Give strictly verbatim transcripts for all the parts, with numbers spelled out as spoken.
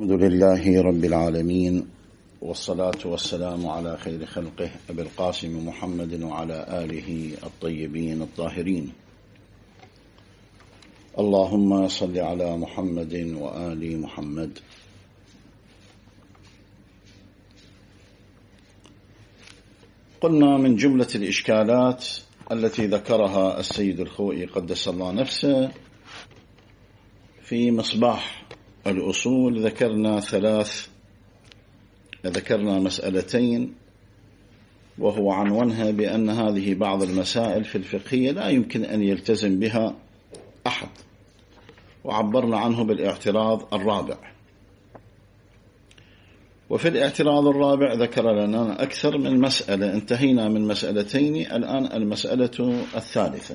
الحمد لله رب العالمين، والصلاة والسلام على خير خلقه أبي القاسم محمد وعلى آله الطيبين الطاهرين. اللهم صل على محمد وآل محمد. قلنا من جملة الإشكالات التي ذكرها السيد الخوئي قدس الله نفسه في مصباح الأصول، ذكرنا ثلاث ذكرنا مسألتين، وهو عنوانها بأن هذه بعض المسائل في الفقهية لا يمكن أن يلتزم بها أحد، وعبرنا عنه بالاعتراض الرابع. وفي الاعتراض الرابع ذكر لنا أكثر من مسألة، انتهينا من مسألتين، الآن المسألة الثالثة.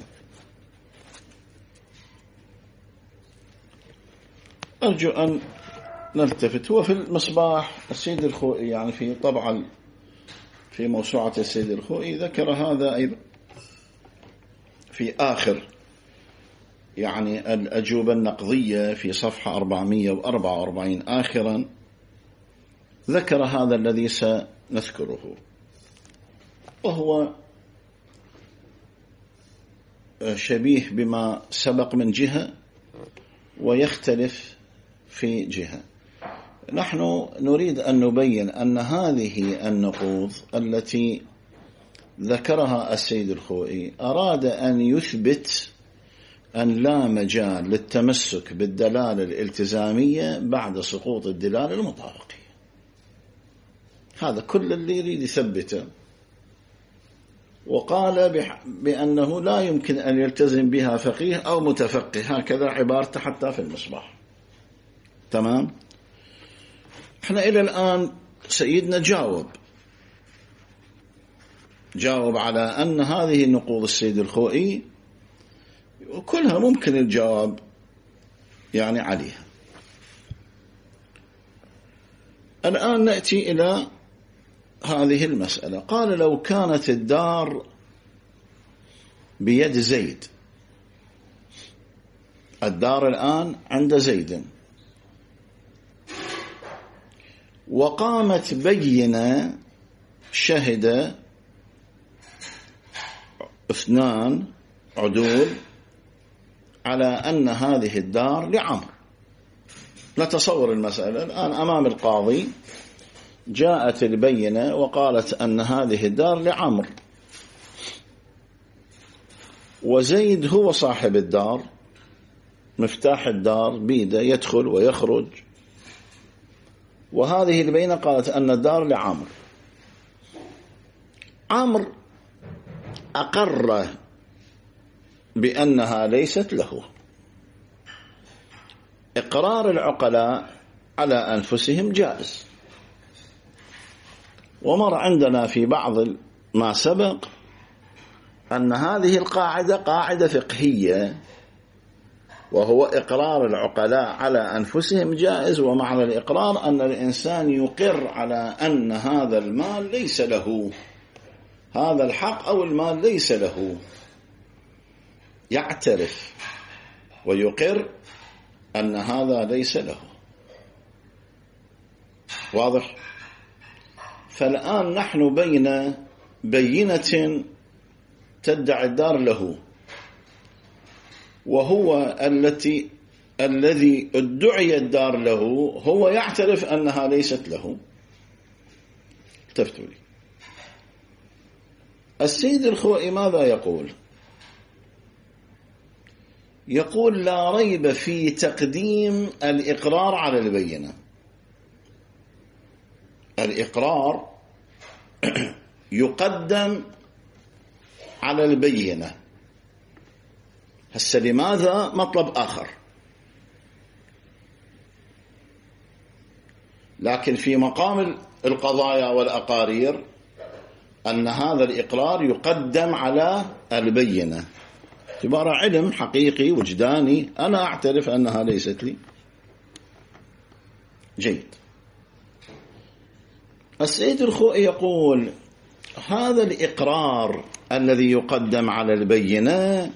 أرجو أن نلتفت. هو في المصباح السيد الخوئي، يعني في طبعا في موسوعة السيد الخوئي، ذكر هذا أيضا في آخر يعني الأجوبة النقضية في صفحة أربعمئة وأربعة وأربعين آخرا، ذكر هذا الذي سنذكره، وهو شبيه بما سبق من جهة ويختلف في جهة. نحن نريد أن نبين أن هذه النقوض التي ذكرها السيد الخوئي أراد أن يثبت أن لا مجال للتمسك بالدلالة الالتزامية بعد سقوط الدلالة المطابقية. هذا كل اللي يريد يثبته، وقال بأنه لا يمكن أن يلتزم بها فقيه أو متفقه، هكذا عبارته حتى في المصباح. تمام. احنا إلى الآن سيدنا جاوب جاوب على أن هذه النقوض السيد الخوئي كلها ممكن الجواب يعني عليها. الآن نأتي إلى هذه المسألة. قال: لو كانت الدار بيد زيد، الدار الآن عند زيد، وقامت بينة شهد اثنان عدول على أن هذه الدار لعمر. نتصور المسألة الآن أمام القاضي، جاءت البينة وقالت أن هذه الدار لعمر، وزيد هو صاحب الدار، مفتاح الدار بيده يدخل ويخرج، وهذه البينة قالت أن الدار لعمر. عمر أقر بأنها ليست له. إقرار العقلاء على أنفسهم جائز، ومر عندنا في بعض ما سبق أن هذه القاعدة قاعدة فقهية، وهو إقرار العقلاء على أنفسهم جائز. ومعنى الإقرار أن الإنسان يقر على أن هذا المال ليس له، هذا الحق أو المال ليس له، يعترف ويقر أن هذا ليس له. واضح؟ فالآن نحن بين بينة تدعي الدار له، وهو التي الذي ادعي الدار له هو يعترف أنها ليست له. التفتوا لي. السيد الخوئي ماذا يقول؟ يقول: لا ريب في تقديم الإقرار على البينة. الإقرار يقدم على البينة. هسه لماذا؟ مطلب آخر، لكن في مقام القضايا والأقارير أن هذا الإقرار يقدم على البينة اعتبار علم حقيقي وجداني، أنا أعترف أنها ليست لي. جيد. السيد الخوئي يقول: هذا الإقرار الذي يقدم على البينة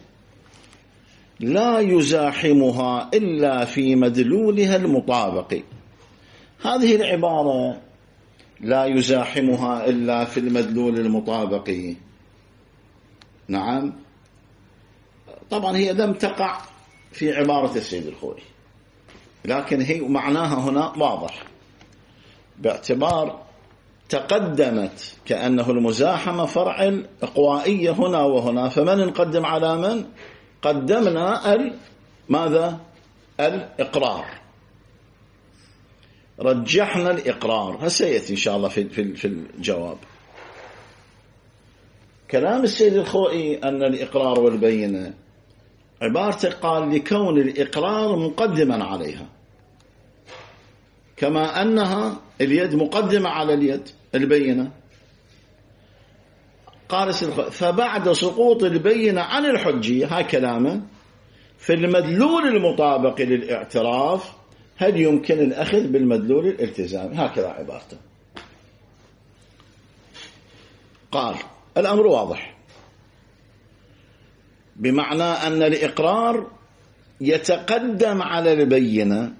لا يزاحمها إلا في مدلولها المطابق، هذه العبارة لا يزاحمها إلا في المدلول المطابقي. نعم، طبعا هي لم تقع في عبارة السيد الخوئي، لكن هي معناها هنا واضح، باعتبار تقدمت كأنه المزاحمة فرع الإقوائية هنا وهنا، فمن نقدم على من؟ قدمنا ال ماذا؟ الإقرار، رجحنا الإقرار. هسيأتي إن شاء الله في في الجواب. كلام السيد الخوئي أن الإقرار والبينة عبارته قال لكون الإقرار مقدما عليها، كما أنها اليد مقدمة على اليد البينة. قال السيد الخوئي فبعد سقوط البينة عن الحجية، هاي كلامه، في المدلول المطابق للاعتراف هل يمكن الأخذ بالمدلول الالتزامي، هكذا عبارته. قال الأمر واضح، بمعنى أن الإقرار يتقدم على البينة،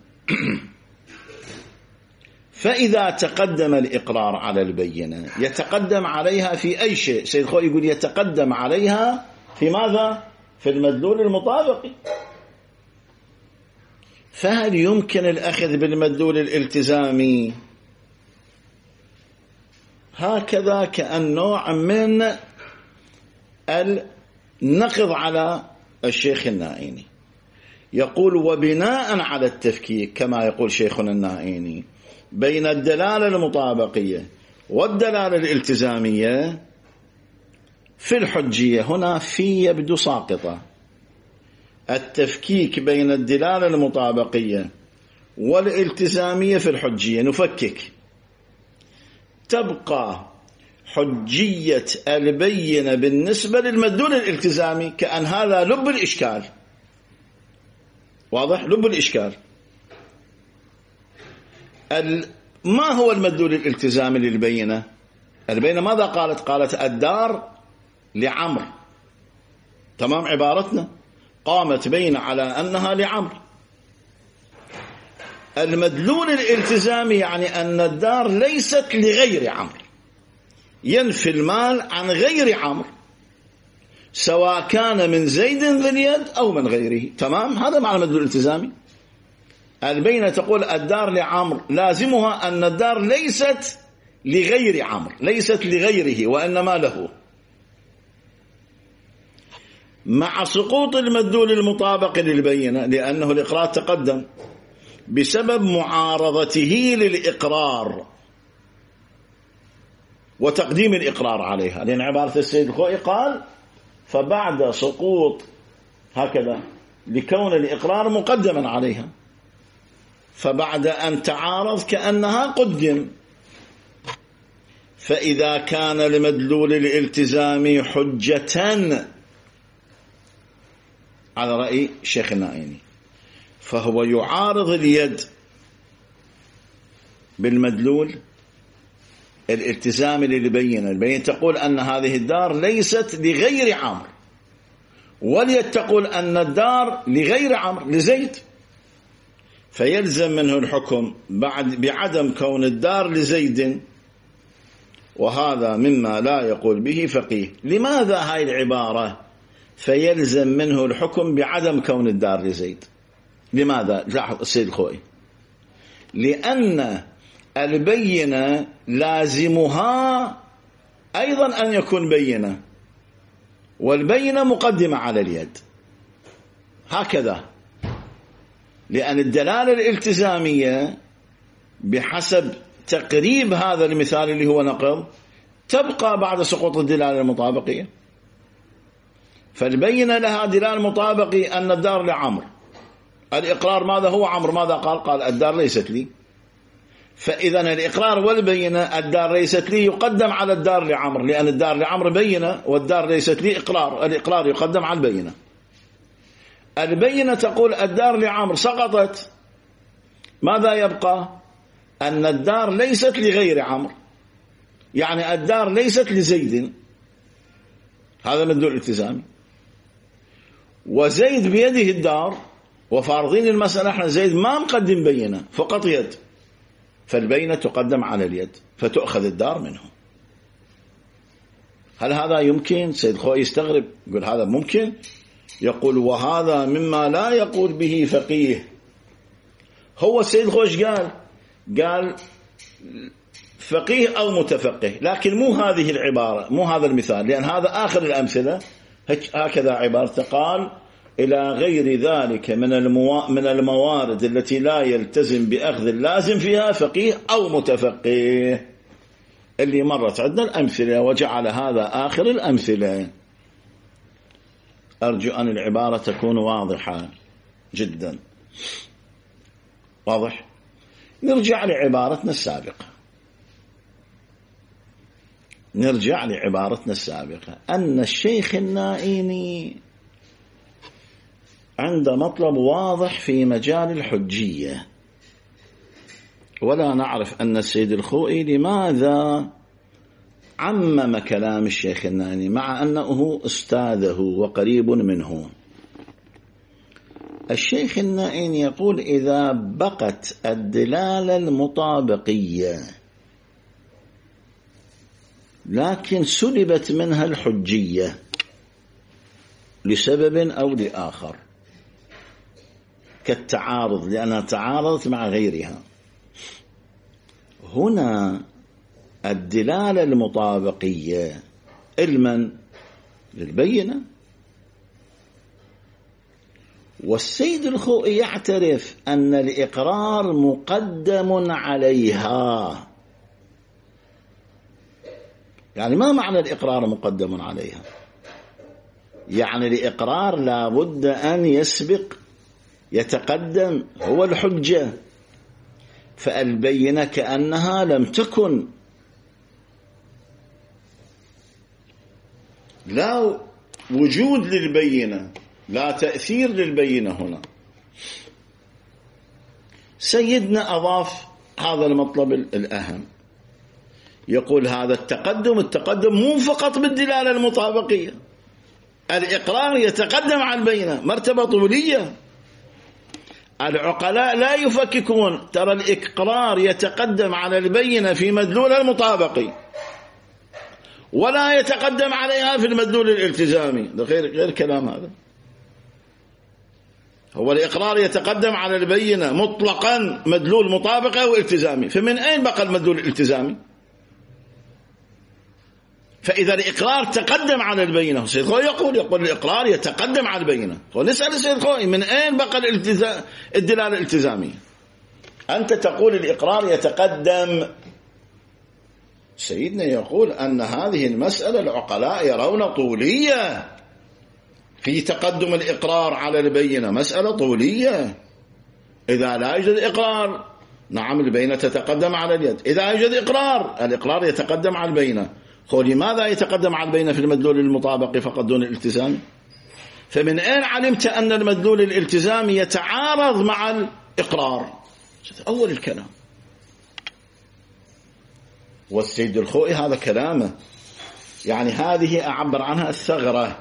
فإذا تقدم الإقرار على البينة يتقدم عليها في أي شيء. سيد الخوئي يقول يتقدم عليها في ماذا؟ في المدلول المطابق. فهل يمكن الأخذ بالمدلول الالتزامي؟ هكذا كأن نوع من النقض على الشيخ النائيني. يقول وبناء على التفكيك كما يقول شيخنا النائيني بين الدلالة المطابقية والدلالة الالتزامية في الحجية، هنا في يبدو ساقطة. التفكيك بين الدلالة المطابقية والالتزامية في الحجية، نفكك، تبقى حجية البينة بالنسبة للمدلول الالتزامي، كأن هذا لب الإشكال. واضح؟ لب الإشكال. ما هو المدلول الالتزامي للبينة؟ البينة ماذا قالت؟ قالت الدار لعمر. تمام عبارتنا، قامت بينة على أنها لعمر. المدلول الالتزامي يعني أن الدار ليست لغير عمر، ينفي المال عن غير عمر، سواء كان من زيد ذي اليد أو من غيره. تمام، هذا معنى المدلول الالتزامي. البينة تقول الدار لعمر، لازمها أن الدار ليست لغير عمر، ليست لغيره وإنما له. مع سقوط المدلول المطابق للبينة، لأنه الإقرار تقدم بسبب معارضته للإقرار وتقديم الإقرار عليها، لأن عبارة السيد الخوئي قال فبعد سقوط، هكذا، لكون الإقرار مقدما عليها، فبعد أن تعارض كأنها قدم. فإذا كان المدلول الالتزامي حجة على رأي الشيخ النائيني، فهو يعارض اليد بالمدلول الالتزامي للبينة. البينة تقول أن هذه الدار ليست لغير عمر، واليد تقول أن الدار لغير عمر لزيد، فيلزم منه الحكم بعد بعدم كون الدار لزيد، وهذا مما لا يقول به فقيه. لماذا هاي العبارة فيلزم منه الحكم بعدم كون الدار لزيد؟ لماذا؟ لاحظ السيد الخوئي، لأن البينة لازمها أيضا أن يكون بينة، والبينة مقدمة على اليد، هكذا. لأن الدلالة الالتزامية بحسب تقريب هذا المثال اللي هو نقض تبقى بعد سقوط الدلالة المطابقية. فالبينة لها دلالة مطابقي أن الدار لعمر. الإقرار ماذا هو عمر؟ ماذا قال؟ قال الدار ليست لي. فإذا الإقرار والبينة الدار ليست لي يقدم على الدار لعمر، لأن الدار لعمر بينة والدار ليست لي إقرار، الإقرار يقدم على البينة. البينة تقول الدار لعمر سقطت، ماذا يبقى؟ أن الدار ليست لغير عمر، يعني الدار ليست لزيد، هذا مدلول التزامي. وزيد بيده الدار، وفارضين المسألة احنا زيد ما مقدم بينة، فقط يد، فالبينة تقدم على اليد فتؤخذ الدار منه. هل هذا يمكن؟ سيد الخوئي يستغرب يقول هذا ممكن؟ يقول وهذا مما لا يقول به فقيه. هو السيد الخوئي قال قال فقيه أو متفقه، لكن مو هذه العبارة، مو هذا المثال، لأن هذا آخر الأمثلة هكذا عبارته، قال إلى غير ذلك من الموا... من الموارد التي لا يلتزم بأخذ اللازم فيها فقيه أو متفقه، اللي مرت عندنا الأمثلة وجعل هذا آخر الأمثلة. أرجو أن العبارة تكون واضحة جدا. واضح؟ نرجع لعبارتنا السابقة نرجع لعبارتنا السابقة أن الشيخ النائيني عنده مطلب واضح في مجال الحجية، ولا نعرف أن السيد الخوئي لماذا عمم كلام الشيخ النائيني مع أنه أستاذه وقريب منه. الشيخ النائيني يقول إذا بقت الدلالة المطابقية لكن سلبت منها الحجية لسبب أو لآخر كالتعارض لأنها تعارضت مع غيرها، هنا الدلالة المطابقية علما للبينة، والسيد الخوئي يعترف أن الإقرار مقدم عليها. يعني ما معنى الإقرار مقدم عليها؟ يعني الإقرار لا بد أن يسبق يتقدم هو الحجة، فالبينة كأنها لم تكن، لا وجود للبينة، لا تأثير للبينة هنا. سيدنا أضاف هذا المطلب الأهم، يقول هذا التقدم التقدم مو فقط بالدلالة المطابقية، الإقرار يتقدم على البينة، مرتبة طولية. العقلاء لا يفككون، ترى الإقرار يتقدم على البينة في مدلول المطابقي ولا يتقدم عليها في المدلول الالتزامي، ده غير غير كلام هذا. هو الإقرار يتقدم على البينة مطلقا مدلول مطابقة والتزامي، فمن أين بقى المدلول الالتزامي؟ فإذا الإقرار تقدم على البينة، السيد الخوئي يقول يقول الإقرار يتقدم على البينة، ونسأل السيد الخوئي من أين بقى الالتزام الدلالة الالتزامية؟ أنت تقول الإقرار يتقدم، سيدنا يقول أن هذه المسألة العقلاء يرون طولية في تقدم الإقرار على البينة، مسألة طولية. إذا لا يوجد إقرار نعم البينة تتقدم على اليد، إذا يوجد إقرار الإقرار يتقدم على البينة. هو لماذا يتقدم على البينة في المدلول المطابق فقط دون الالتزام؟ فمن أين علمت أن المدلول الالتزامي يتعارض مع الإقرار؟ أول الكلام. والسيد الخوئي هذا كلامه، يعني هذه أعبر عنها الثغرة.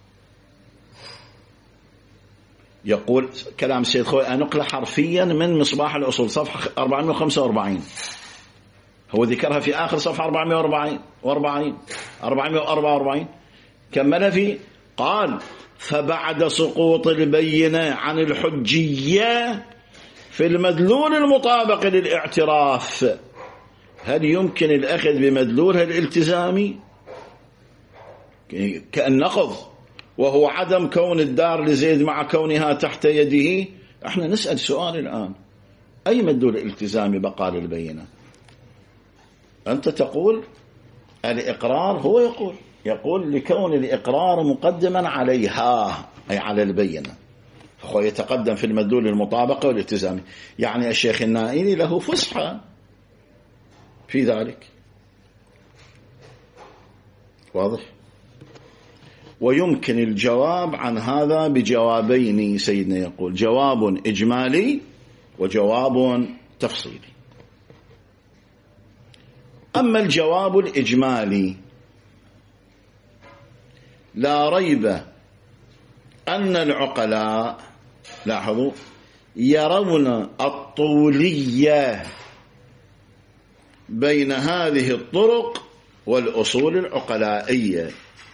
يقول كلام السيد الخوئي نقل حرفيا من مصباح الأصول صفحة أربعمائة وخمسة وأربعين، هو ذكرها في آخر صفحة أربعمائة وأربعين أربعمائة وأربعة وأربعين كمل في قال فبعد سقوط البينة عن الحجية في المدلول المطابق للاعتراف هل يمكن الأخذ بمدلولها الالتزامي كالنقض وهو عدم كون الدار لزيد مع كونها تحت يده؟ احنا نسأل سؤال الآن، أي مدلول الالتزامي بقى للبينة؟ أنت تقول الإقرار، هو يقول يقول لكون الإقرار مقدما عليها أي على البينة، فهو يتقدم في المدلول المطابقة والالتزامي. يعني الشيخ النائيني له فسحة في ذلك، واضح؟ ويمكن الجواب عن هذا بجوابين، سيدنا يقول جواب إجمالي وجواب تفصيلي. أما الجواب الإجمالي لا ريب أن العقلاء لاحظوا يرون الطولية بين هذه الطرق والأصول العقلائية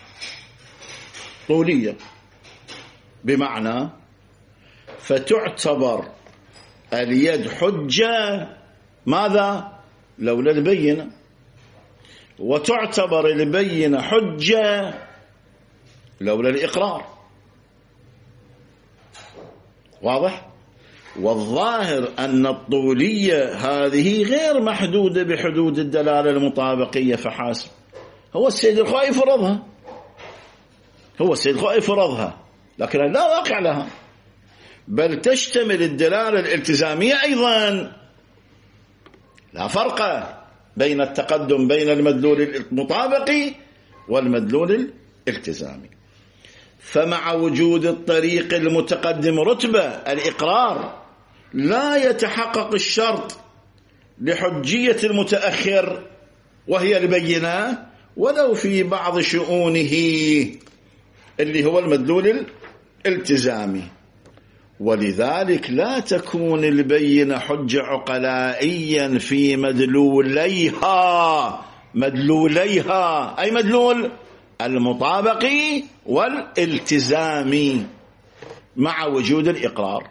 طولية، بمعنى فتعتبر اليد حجة ماذا؟ لولا البينة، وتعتبر البينة حجة لولا الإقرار. واضح؟ والظاهر أن الطولية هذه غير محدودة بحدود الدلالة المطابقية فحسب. هو السيد الخوئي فرضها، هو السيد الخوئي فرضها، لكن لا واقع لها، بل تشتمل الدلالة الالتزامية أيضا. لا فرق بين التقدم بين المدلول المطابقي والمدلول الالتزامي. فمع وجود الطريق المتقدم رتبة الإقرار لا يتحقق الشرط لحجية المتأخر وهي البينة ولو في بعض شؤونه اللي هو المدلول الالتزامي. ولذلك لا تكون البينة حجة عقلائيا في مدلوليها مدلوليها أي مدلول المطابقي والالتزامي مع وجود الإقرار.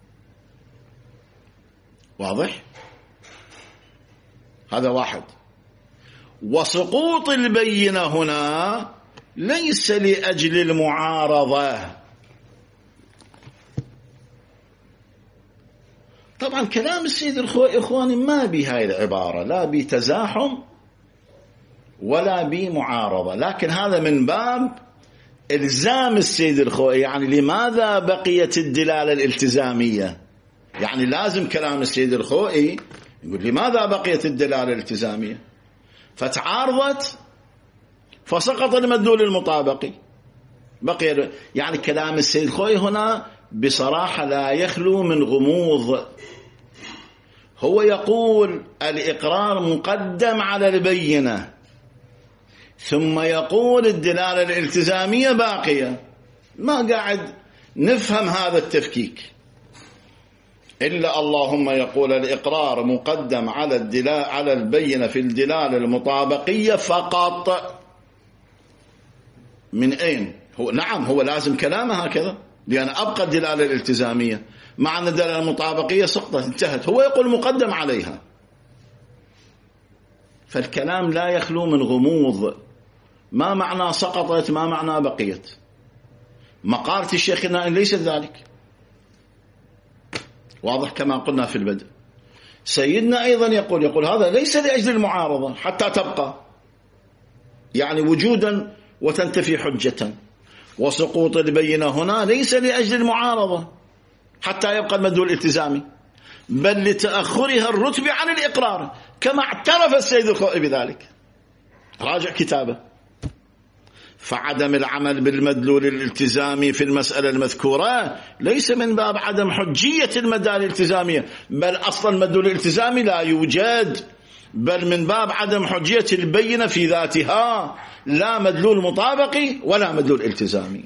واضح؟ هذا واحد. وسقوط البينة هنا ليس لأجل المعارضة. طبعا كلام السيد الخوئي إخواني ما بهاي العبارة، لا بتزاحم ولا بمعارضة، لكن هذا من باب إلزام السيد الخوئي. يعني لماذا بقيت الدلالة الالتزامية؟ يعني لازم كلام السيد الخوئي يقول لماذا بقيت الدلالة الالتزامية؟ فتعارضت فسقط المدلول المطابقي بقي. يعني كلام السيد الخوئي هنا بصراحة لا يخلو من غموض. هو يقول الإقرار مقدم على البينة، ثم يقول الدلالة الالتزامية باقية. ما قاعد نفهم هذا التفكيك إلا اللهم يقول الإقرار مقدم على الدلالة على البينة في الدلالة المطابقية فقط. من أين؟ هو نعم هو لازم كلامه هكذا، لأن أبقى الدلالة الالتزامية مع أن الدلالة المطابقية سقطت انتهت. هو يقول مقدم عليها. فالكلام لا يخلو من غموض. ما معنى سقطت؟ ما معنى بقيت؟ مقالة الشيخ النائي ليست ذلك. واضح كما قلنا في البدء. سيدنا أيضا يقول يقول هذا ليس لأجل المعارضة حتى تبقى، يعني وجودا وتنتفي حجة. وسقوط البينة هنا ليس لأجل المعارضة حتى يبقى المدلول الالتزامي، بل لتأخرها الرتبة عن الإقرار، كما اعترف السيد الخوئي بذلك. راجع كتابه. فعدم العمل بالمدلول الالتزامي في المسألة المذكورة ليس من باب عدم حجية المدالة الالتزامية، بل أصلا المدلول الالتزامي لا يوجد، بل من باب عدم حجية البينة في ذاتها، لا مدلول مطابقي ولا مدلول التزامي.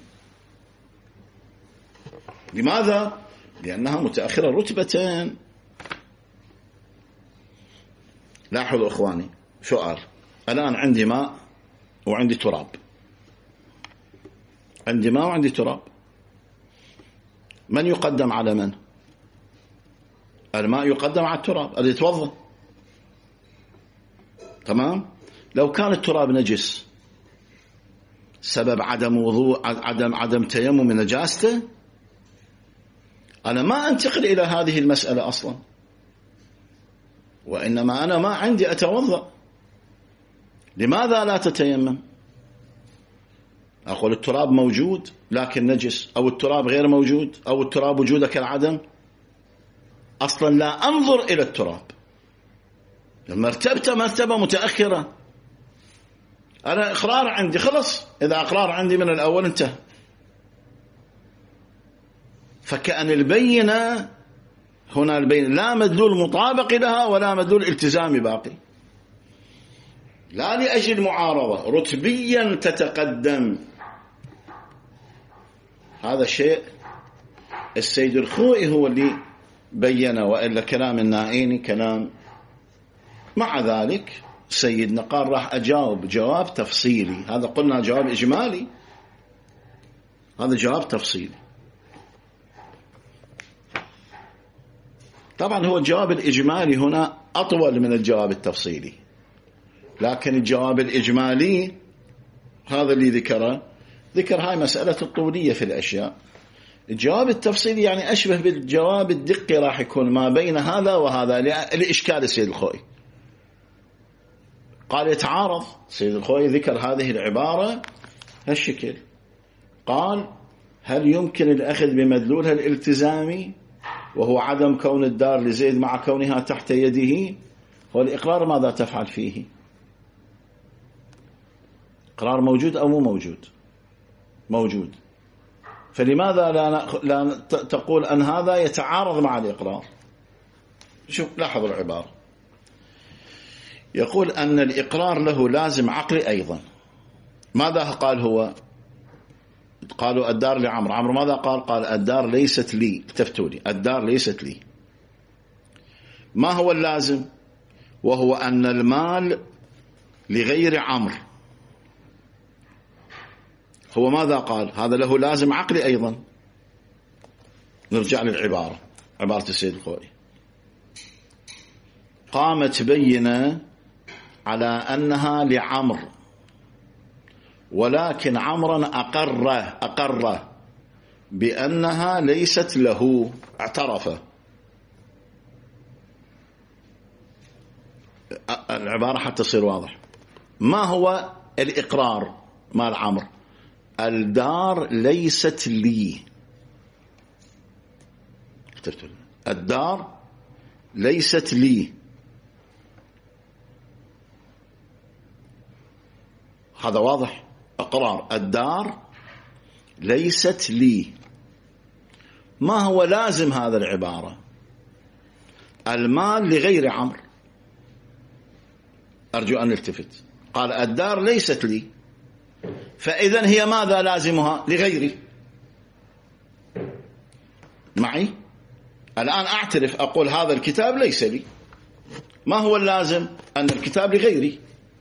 لماذا؟ لأنها متأخرة رتبتين. لاحظوا إخواني سؤال. الآن عندي ماء وعندي تراب، عندي ماء وعندي تراب، من يقدم على من؟ الماء يقدم على التراب اللي يتوضأ. تمام؟ لو كان التراب نجس سبب عدم وضوء عدم عدم تيمم من نجاسته، أنا ما أنتقل إلى هذه المسألة أصلا، وإنما أنا ما عندي أتوضأ. لماذا لا تتيمم؟ أقول التراب موجود لكن نجس، أو التراب غير موجود، أو التراب وجوده كالعدم. أصلا لا أنظر إلى التراب، مرتبته مرتبة متأخرة. أنا إقرار عندي خلص، إذا إقرار عندي من الأول انتهى. فكأن البينة هنا البينة لا مدلول مطابق لها ولا مدلول التزامي باقي، لا لأجل معارضة رتبيا تتقدم. هذا شيء السيد الخوئي هو اللي بينه، وإلا كلام النائيني كلام مع ذلك سيدنا قال راح أجاوب جواب تفصيلي. هذا قلنا جواب إجمالي، هذا جواب تفصيلي. طبعا هو الجواب الإجمالي هنا أطول من الجواب التفصيلي، لكن الجواب الإجمالي هذا اللي ذكره، ذكر هاي مسألة الطولية في الأشياء. الجواب التفصيلي يعني أشبه بالجواب الدقي، راح يكون ما بين هذا وهذا لإشكال السيد الخوئي. قال يتعارض. السيد الخوئي ذكر هذه العبارة هالشكل، قال هل يمكن الأخذ بمدلولها الالتزامي وهو عدم كون الدار لزيد مع كونها تحت يده؟ والإقرار ماذا تفعل فيه؟ إقرار موجود أو مو موجود؟ موجود. فلماذا لا, لا تقول أن هذا يتعارض مع الإقرار؟ شوف لاحظوا العبارة، يقول أن الإقرار له لازم عقلي أيضا. ماذا قال هو؟ قالوا الدار لعمر. عمر ماذا قال؟ قال الدار ليست لي. التفتوا لي الدار ليست لي. ما هو اللازم؟ وهو أن المال لغير عمر. هو ماذا قال؟ هذا له لازم عقلي أيضا. نرجع للعبارة، عبارة السيد الخوئي. قامت بينة على أنها لعمر، ولكن عمرا أقر أقر بأنها ليست له، اعترف. العبارة حتى تصير واضح. ما هو الإقرار مال عمر؟ الدار ليست لي. الدار ليست لي، هذا واضح. إقرار الدار ليست لي. ما هو لازم هذا العبارة؟ المال لغير عمر. أرجو أن نلتفت. قال الدار ليست لي، فإذن هي ماذا لازمها؟ لغيري. معي؟ الآن أعترف، أقول هذا الكتاب ليس لي. ما هو اللازم؟ أن الكتاب لغيري.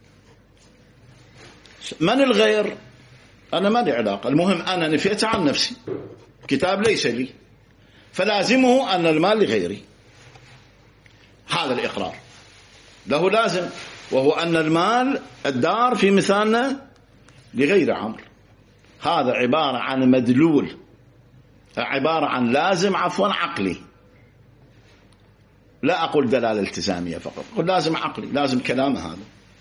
من الغير؟ أنا ما لي علاقة، المهم أنا نفيت عن نفسي، كتاب ليس لي، فلازمه أن المال لغيري. هذا الإقرار له لازم، وهو أن المال الدار في مثالنا لغير عمر. هذا عبارة عن مدلول، عبارة عن لازم عفوا عقلي. لا أقول دلالة التزامية فقط، أقول لازم عقلي، لازم كلام هذا.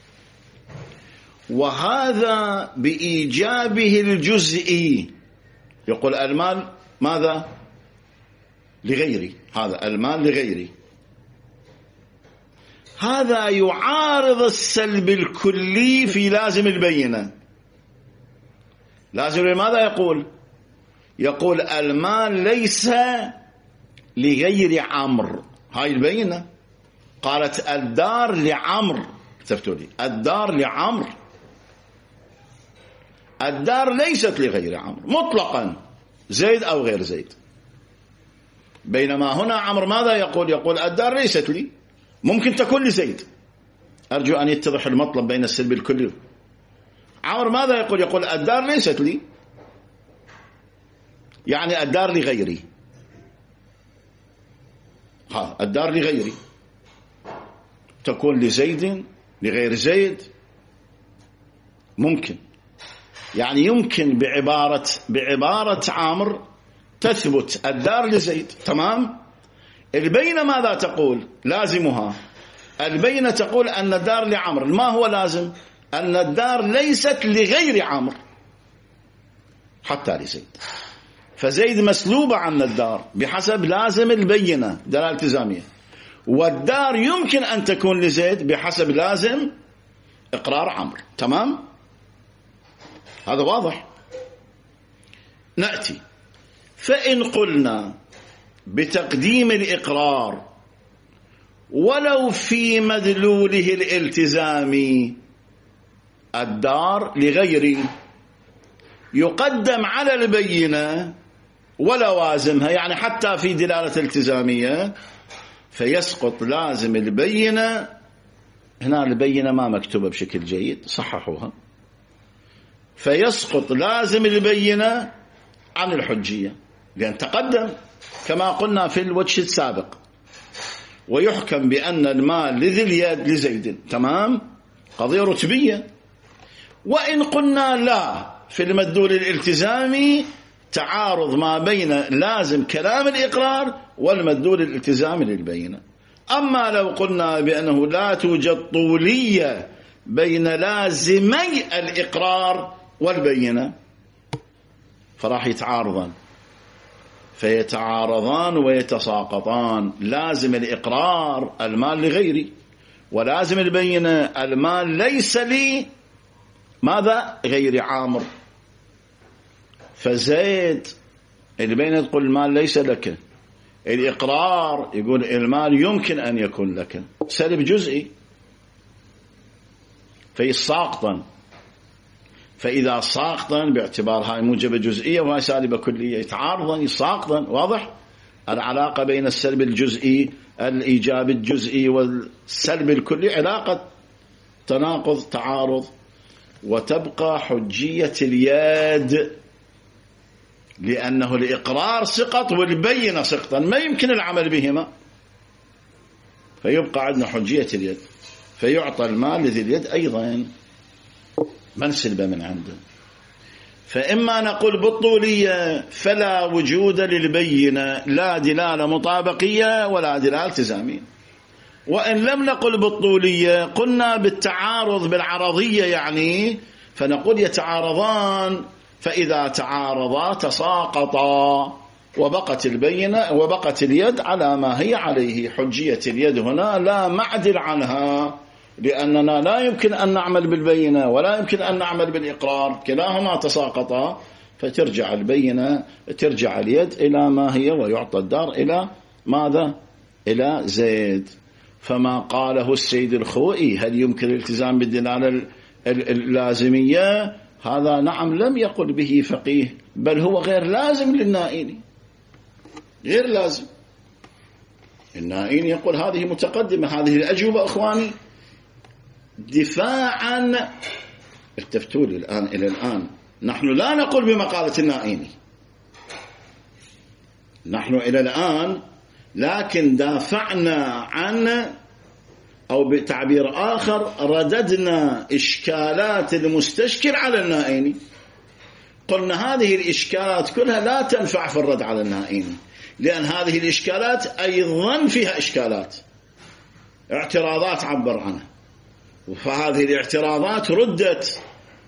وهذا بإيجابه الجزئي. يقول المال ماذا؟ لغيري. هذا المال لغيري. هذا يعارض السلب الكلي في لازم البينة. لازم ماذا يقول؟ يقول المال ليس لغير عمر. هاي البينة قالت الدار لعمر. تفتوا لي الدار لعمر، الدار ليست لغير عمر مطلقا، زيد أو غير زيد. بينما هنا عمر ماذا يقول؟ يقول الدار ليست لي، ممكن تكون لزيد. أرجو أن يتضح المطلب بين السلب الكلي. عمر ماذا يقول؟ يقول الدار ليست لي، يعني الدار لغيري. ها الدار لغيري، تكون لزيد لغير زيد، ممكن. يعني يمكن بعبارة بعبارة عمر تثبت الدار لزيد، تمام. البينة ماذا تقول؟ لازمها البينة تقول أن الدار لعمر. ما هو لازم؟ أن الدار ليست لغير عمر حتى لزيد. فزيد مسلوبة عن الدار بحسب لازم البينة، دلالة التزامية. والدار يمكن أن تكون لزيد بحسب لازم إقرار عمر، تمام. هذا واضح. نأتي فإن قلنا بتقديم الإقرار ولو في مدلوله الالتزامي، الدار لغيري يقدم على البينة ولوازمها، يعني حتى في دلالة التزامية، فيسقط لازم البينة هنا البينة ما مكتوبة بشكل جيد، صححوها، فيسقط لازم البينة عن الحجية، لأن تقدم كما قلنا في الوجه السابق، ويحكم بأن المال لذي اليد لزيد، تمام، قضية رتبية. وإن قلنا لا، في المدلول الالتزامي تعارض ما بين لازم كلام الإقرار والمدلول الالتزامي للبينة. أما لو قلنا بأنه لا توجد طولية بين لازمي الإقرار والبينة فراح يتعارضان، فيتعارضان ويتساقطان. لازم الإقرار المال لغيري، ولازم البينة المال ليس لي ماذا غير عامر. فزيد البينة تقول المال ليس لك، الإقرار يقول المال يمكن أن يكون لك، سلب جزئي فيساقطا. فإذا ساقطا باعتبار هاي موجبة جزئية وهاي سالبة كلية يتعارضا يساقطا. واضح العلاقة بين السلب الجزئي الإيجاب الجزئي والسلب الكلي علاقة تناقض تعارض، وتبقى حجية اليد لأنه الإقرار سقط والبينة سقطا، ما يمكن العمل بهما، فيبقى عندنا حجية اليد، فيعطى المال لذي اليد أيضا من سلب من عنده. فإما نقول بالطولية فلا وجود للبينة، لا دلالة مطابقية ولا دلالة التزامية. وإن لم نقل بالطولية قلنا بالتعارض بالعرضية، يعني فنقول يتعارضان، فإذا تعارضا تساقطا وبقت البينة وبقت اليد على ما هي عليه. حجية اليد هنا لا معدل عنها، لأننا لا يمكن أن نعمل بالبينة ولا يمكن أن نعمل بالإقرار، كلاهما تساقطا، فترجع البينة ترجع اليد إلى ما هي ويعطى الدار إلى ماذا؟ إلى زيد. فما قاله السيد الخوئي هل يمكن الالتزام بالدلالة اللازمية، هذا نعم لم يقل به فقيه، بل هو غير لازم للنائيني، غير لازم. النائيني يقول هذه متقدمة، هذه الأجوبة أخواني دفاعا. التفتوا لي الآن إلى الآن نحن لا نقول بمقالة النائيني، نحن إلى الآن لكن دافعنا عن، أو بتعبير آخر رددنا إشكالات المستشكل على النائيني. قلنا هذه الإشكالات كلها لا تنفع في الرد على النائيني، لأن هذه الإشكالات أيضا فيها إشكالات، اعتراضات عبر عنها، فهذه الاعتراضات ردت.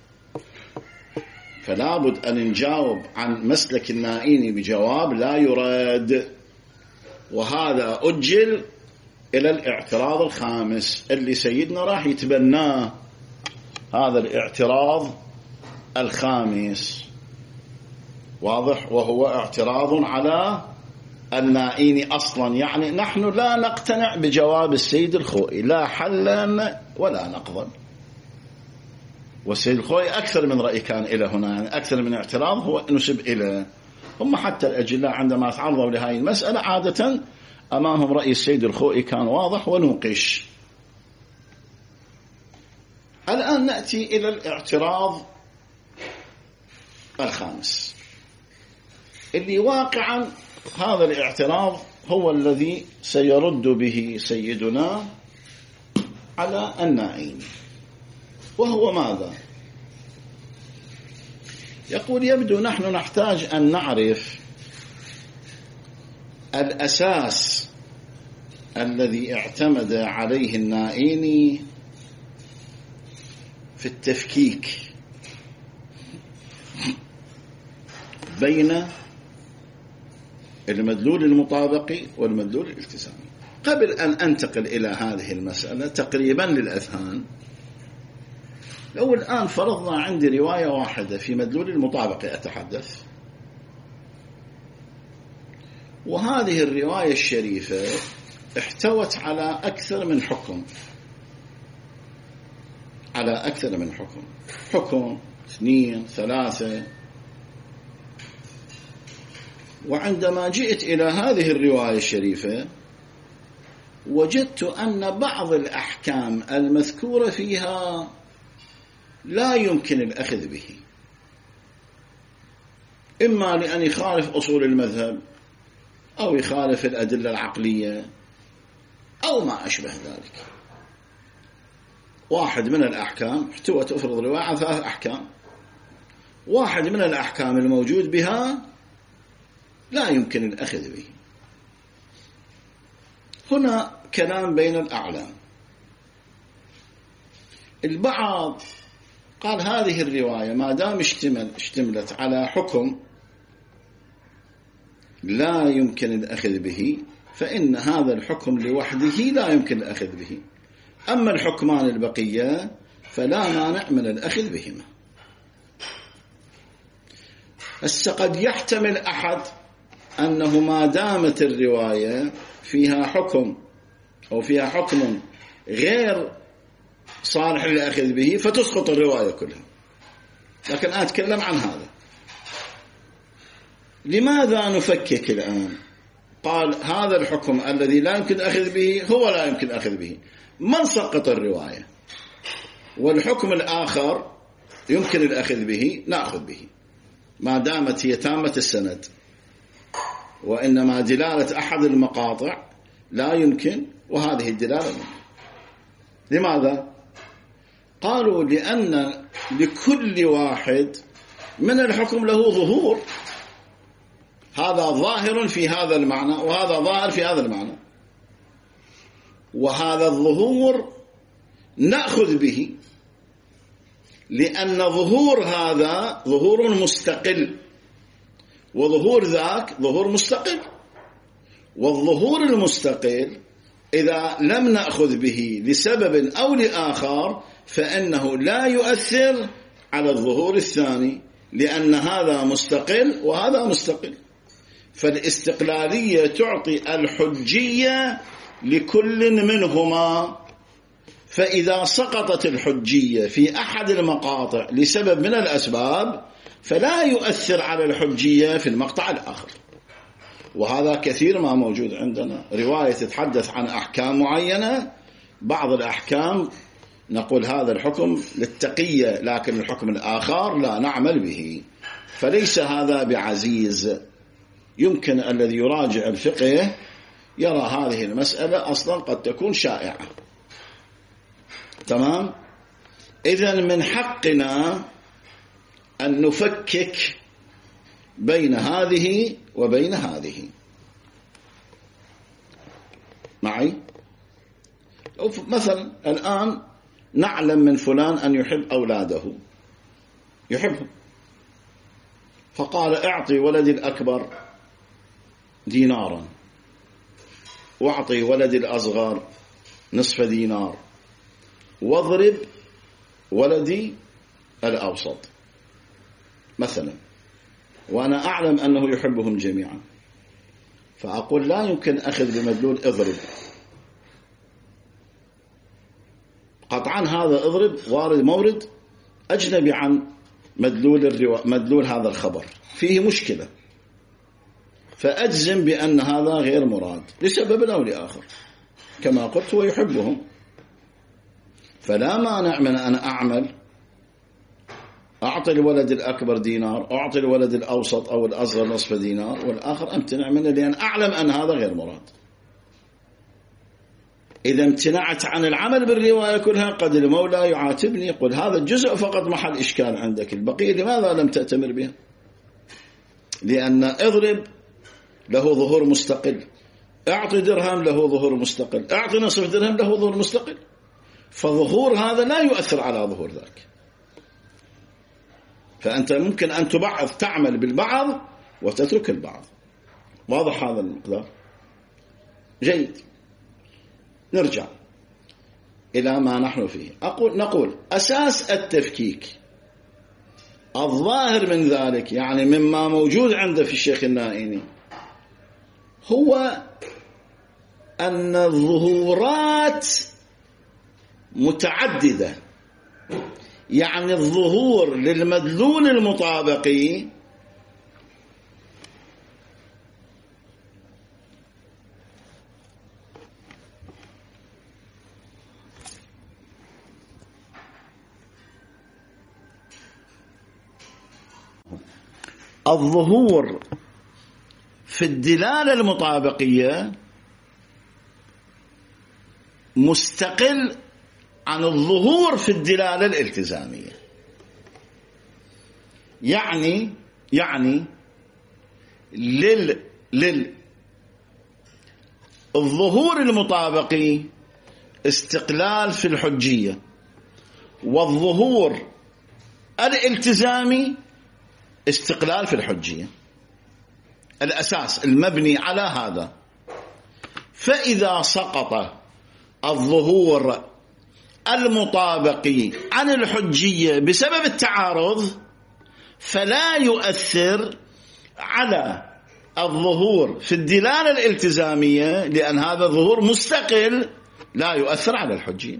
فلا بد أن نجاوب عن مسلك النائيني بجواب لا يرد، وهذا أجل إلى الاعتراض الخامس اللي سيدنا راح يتبناه، هذا الاعتراض الخامس. واضح؟ وهو اعتراض على النائيني أصلا، يعني نحن لا نقتنع بجواب السيد الخوئي لا حلا ولا نقضا. والسيد الخوئي أكثر من رأي كان إلى هنا، يعني أكثر من اعتراض هو نسب إلى هم. حتى الأجلاء عندما تعرضوا لهذه المسألة عادة أمامهم رأي السيد الخوئي كان واضح ونوقش. الآن نأتي إلى الاعتراض الخامس، اللي واقعا هذا الاعتراض هو الذي سيرد به سيدنا على النائيني. وهو ماذا؟ يقول يبدو نحن نحتاج أن نعرف الأساس الذي اعتمد عليه النائيني في التفكيك بين المدلول المطابقي والمدلول الالتزامي. قبل أن أنتقل إلى هذه المسألة تقريبا للأذهان، لو الآن فرضنا عندي رواية واحدة في مدلول المطابقة أتحدث، وهذه الرواية الشريفة احتوت على أكثر من حكم، على أكثر من حكم، حكم اثنين ثلاثة. وعندما جئت إلى هذه الرواية الشريفة وجدت أن بعض الأحكام المذكورة فيها لا يمكن الأخذ به، إما لأن يخالف أصول المذهب أو يخالف الأدلة العقلية أو ما أشبه ذلك. واحد من الأحكام احتوت أفرض رواية عن ثلاث أحكام، واحد من الأحكام الموجود بها لا يمكن الأخذ به. هنا كلام بين الأعلام. البعض قال هذه الرواية ما دام اشتمل اشتملت على حكم لا يمكن الأخذ به، فإن هذا الحكم لوحده لا يمكن الأخذ به، أما الحكمان البقية فلا مانع من الأخذ بهما. هسه قد يحتمل أحد أنه ما دامت الرواية فيها حكم أو فيها حكم غير صالح للأخذ به فتسقط الرواية كلها، لكن أنا أتكلم عن هذا. لماذا نفكك الآن؟ قال هذا الحكم الذي لا يمكن الأخذ به هو لا يمكن الأخذ به، من سقط الرواية، والحكم الآخر يمكن الأخذ به نأخذ به ما دامت هي تامة السند، وإنما دلالة أحد المقاطع لا يمكن وهذه الدلالة ممكن. لماذا؟ قالوا لأن لكل واحد من الحكم له ظهور، هذا ظاهر في هذا المعنى وهذا ظاهر في هذا المعنى، وهذا الظهور نأخذ به لأن ظهور هذا ظهور مستقل وظهور ذاك ظهور مستقل، والظهور المستقل إذا لم نأخذ به لسبب أو لآخر فإنه لا يؤثر على الظهور الثاني، لأن هذا مستقل وهذا مستقل. فالاستقلالية تعطي الحجية لكل منهما، فإذا سقطت الحجية في أحد المقاطع لسبب من الأسباب فلا يؤثر على الحجية في المقطع الآخر. وهذا كثير ما موجود عندنا، رواية تتحدث عن أحكام معينة، بعض الأحكام نقول هذا الحكم للتقية لكن الحكم الآخر لا نعمل به، فليس هذا بعزيز. يمكن الذي يراجع الفقه يرى هذه المسألة أصلا قد تكون شائعة. تمام؟ إذن من حقنا أن نفكك بين هذه وبين هذه. معي؟ مثلا الآن نعلم من فلان أن يحب أولاده، يحبهم، فقال اعطي ولدي الأكبر دينارا واعطي ولدي الأصغر نصف دينار واضرب ولدي الأوسط مثلا، وأنا أعلم أنه يحبهم جميعا، فأقول لا يمكن أخذ بمدلول اضرب، قطعا هذا اضرب وارد مورد أجنبي عن مدلول, الروا... مدلول هذا الخبر، فيه مشكلة، فأجزم بأن هذا غير مراد لسبب أو لآخر. كما قلت هو يحبهم، فلا مانع من أن أعمل أعطي الولد الأكبر دينار، أعطي الولد الأوسط أو الأصغر نصف دينار، والآخر أمتنع منه لأن أعلم أن هذا غير مراد. إذا امتنعت عن العمل بالرواية كلها قد المولى يعاتبني يقول هذا الجزء فقط محل إشكال عندك، البقية لماذا لم تأتمر بها؟ لأن اضرب له ظهور مستقل، اعطي درهم له ظهور مستقل، اعطي نصف درهم له ظهور مستقل، فظهور هذا لا يؤثر على ظهور ذاك. فأنت ممكن أن تبعض تعمل بالبعض وتترك البعض. واضح هذا المقدار؟ جيد. نرجع إلى ما نحن فيه. أقول نقول أساس التفكيك الظاهر من ذلك، يعني مما موجود عنده في الشيخ النائيني، هو أن الظهورات متعددة، يعني الظهور للمدلول المطابقي الظهور في الدلالة المطابقية مستقل عن الظهور في الدلالة الالتزامية. يعني يعني لل لل الظهور المطابقي استقلال في الحجية، والظهور الالتزامي استقلال في الحجية، الأساس المبني على هذا. فإذا سقط الظهور المطابقي عن الحجية بسبب التعارض فلا يؤثر على الظهور في الدلالة الالتزامية، لأن هذا الظهور مستقل لا يؤثر على الحجية.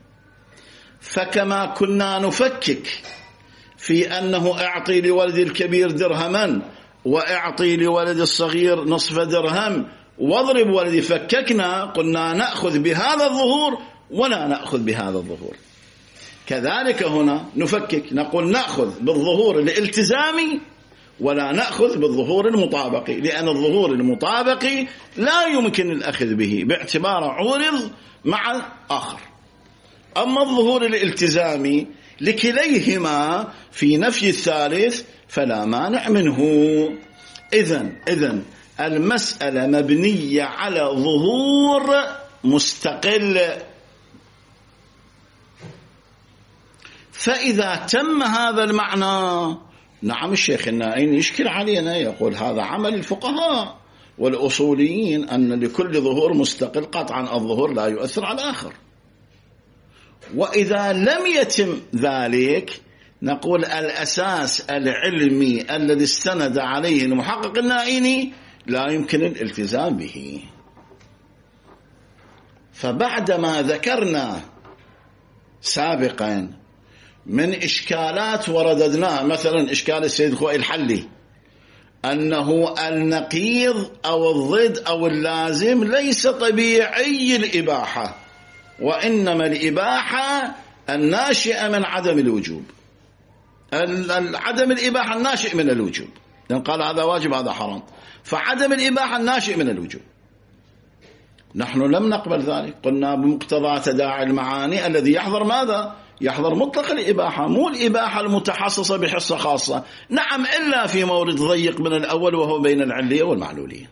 فكما كنا نفكك في أنه أعطي لولد الكبير درهما وأعطي لولد الصغير نصف درهم واضرب ولدي، فككنا قلنا نأخذ بهذا الظهور ولا نأخذ بهذا الظهور. كذلك هنا نفكك، نقول نأخذ بالظهور الالتزامي ولا نأخذ بالظهور المطابقي، لأن الظهور المطابقي لا يمكن الأخذ به باعتبار عورض مع آخر. أما الظهور الالتزامي لكليهما في نفي الثالث فلا مانع منه. إذن إذن المسألة مبنية على ظهور مستقل. فإذا تم هذا المعنى، نعم الشيخ النائين يشكل علينا، يقول هذا عمل الفقهاء والأصوليين أن لكل ظهور مستقل قطعا الظهور لا يؤثر على الآخر. وإذا لم يتم ذلك نقول الأساس العلمي الذي استند عليه المحقق النائيني لا يمكن الالتزام به. فبعدما ذكرنا سابقا من إشكالات ورددناها، مثلا إشكال السيد الخوئي الحلي أنه النقيض أو الضد أو اللازم ليس طبيعي الإباحة، وإنما الإباحة الناشئة من عدم الوجوب، عدم الإباحة الناشئ من الوجوب، لأن قال هذا واجب هذا حرام، فعدم الإباحة الناشئ من الوجوب. نحن لم نقبل ذلك، قلنا بمقتضى تداعي المعاني الذي يحضر ماذا؟ يحضر مطلق الإباحة، مو الإباحة المتحصصة بحصة خاصة. نعم إلا في مورد ضيق من الأول وهو بين العلية والمعلولية.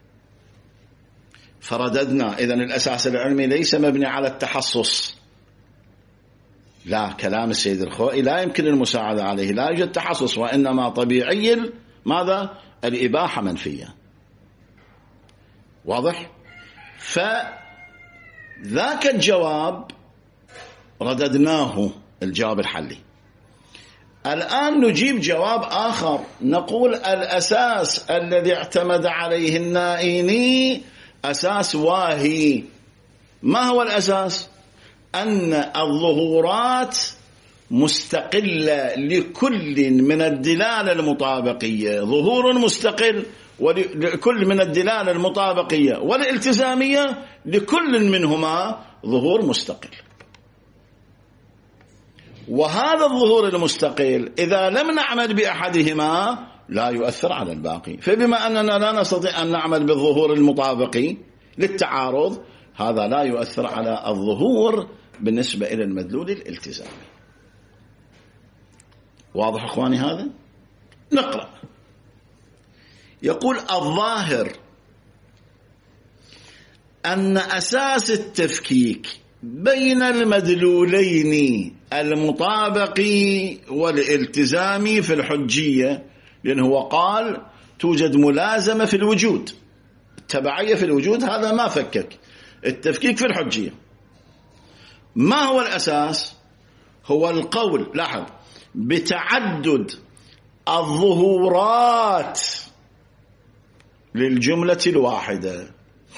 فرددنا إذن الأساس العلمي ليس مبني على التحصص، لا، كلام السيد الخوئي لا يمكن المساعدة عليه، لا يوجد تحصص، وإنما طبيعي ماذا؟ الإباحة منفية. واضح؟ فذاك الجواب رددناه، الجواب الحلي. الآن نجيب جواب آخر، نقول الأساس الذي اعتمد عليه النائيني أساس واهي. ما هو الأساس؟ أن الظهورات مستقلة لكل من الدلالة المطابقية، ظهور مستقل ولكل من الدلالة المطابقية والالتزامية لكل منهما ظهور مستقل. وهذا الظهور المستقل إذا لم نعمل بأحدهما لا يؤثر على الباقي. فبما أننا لا نستطيع أن نعمل بالظهور المطابقي للتعارض، هذا لا يؤثر على الظهور بالنسبة إلى المدلول الالتزامي. واضح أخواني هذا؟ نقرأ. يقول الظاهر أن أساس التفكيك بين المدلولين المطابقي والالتزامي في الحجية، لأنه هو قال توجد ملازمة في الوجود، التبعية في الوجود، هذا ما فكك، التفكيك في الحجية. ما هو الأساس؟ هو القول، لاحظ، بتعدد الظهورات للجملة الواحدة،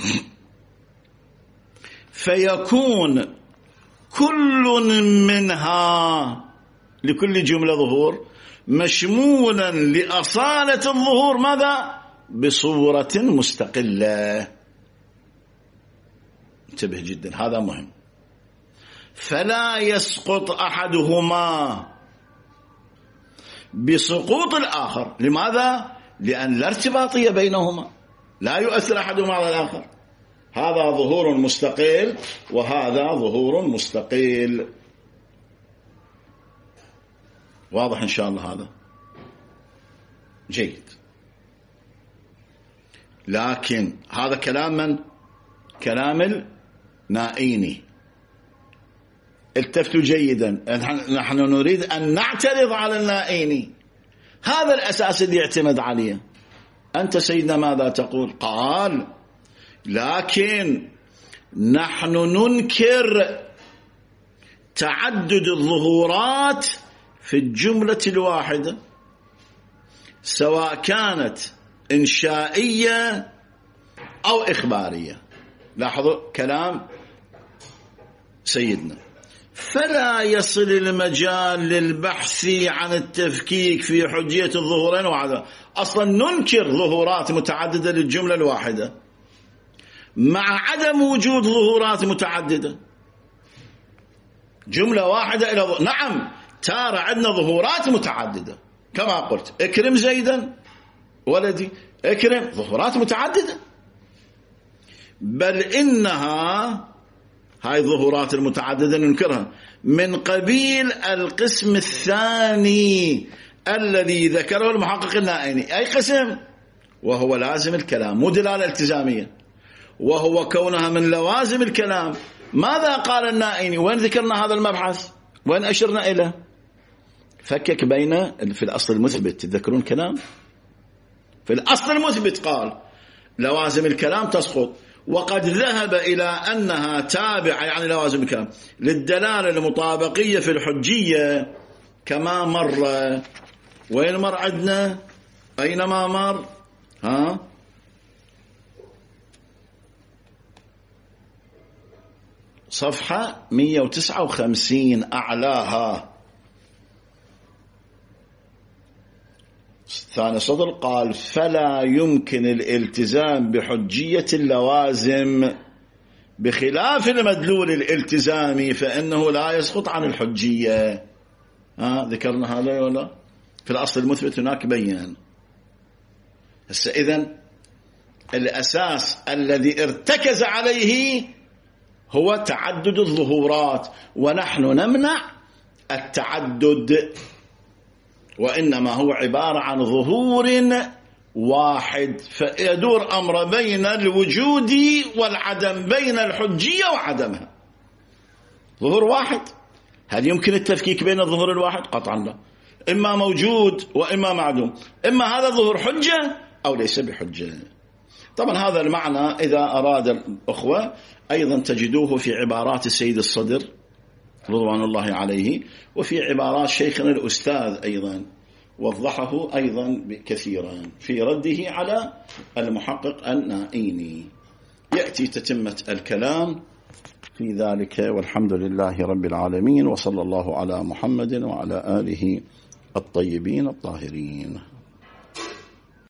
فيكون كل منها لكل جملة ظهور مشمولا لأصالة الظهور ماذا؟ بصورة مستقلة. انتبه جدا، هذا مهم. فلا يسقط أحدهما بسقوط الآخر. لماذا؟ لأن لا ارتباطية بينهما، لا يؤثر أحدهما على الآخر. هذا ظهور مستقل وهذا ظهور مستقل. واضح إن شاء الله هذا؟ جيد. لكن هذا كلام من؟ كلام النائيني. التفتوا جيدا، نحن نريد أن نعترض على النائيني. هذا الأساس اللي يعتمد عليه. أنت سيدنا ماذا تقول؟ قال لكن نحن ننكر تعدد الظهورات في الجملة الواحدة سواء كانت إنشائية أو إخبارية. لاحظوا كلام سيدنا. فلا يصل المجال للبحث عن التفكيك في حجية الظهورين وعدم. أصلا ننكر ظهورات متعددة للجملة الواحدة مع عدم وجود ظهورات متعددة. جملة واحدة إلى ظهور. نعم ترى عندنا ظهورات متعددة كما قلت، اكرم زيدا ولدي، اكرم، ظهورات متعددة، بل إنها هاي الظهورات المتعددة ننكرها من قبيل القسم الثاني الذي ذكره المحقق النائيني. أي قسم؟ وهو لازم الكلام، مو دلالة التزامية، وهو كونها من لوازم الكلام. ماذا قال النائيني؟ وين ذكرنا هذا المبحث؟ وين أشرنا إليه؟ فكك بين في الأصل المثبت، تذكرون كلام في الأصل المثبت قال لوازم الكلام تسقط، وقد ذهب إلى أنها تابعة يعني لوازم الكلام للدلالة المطابقية في الحجية كما مر. وين مر عندنا؟ أينما مر ها صفحة مئة وتسعة وخمسين أعلاها ثاني سطر قال فلا يمكن الالتزام بحجية اللوازم بخلاف المدلول الالتزامي فإنه لا يسقط عن الحجية. ها ذكرنا هذا ولا؟ في الأصل المثبت هناك بيان. هسه إذن الأساس الذي ارتكز عليه هو تعدد الظهورات، ونحن نمنع التعدد، وإنما هو عبارة عن ظهور واحد فيدور أمر بين الوجود والعدم، بين الحجية وعدمها. ظهور واحد، هل يمكن التفكيك بين الظهور الواحد؟ قطعا لا، إما موجود وإما معدوم، إما هذا ظهور حجة أو ليس بحجة. طبعا هذا المعنى إذا أراد الأخوة أيضا تجدوه في عبارات السيد الصدر رضوان الله عليه، وفي عبارات شيخنا الأستاذ أيضا وضحه أيضا كثيرا في رده على المحقق النائيني. يأتي تتمة الكلام في ذلك، والحمد لله رب العالمين، وصلى الله على محمد وعلى آله الطيبين الطاهرين.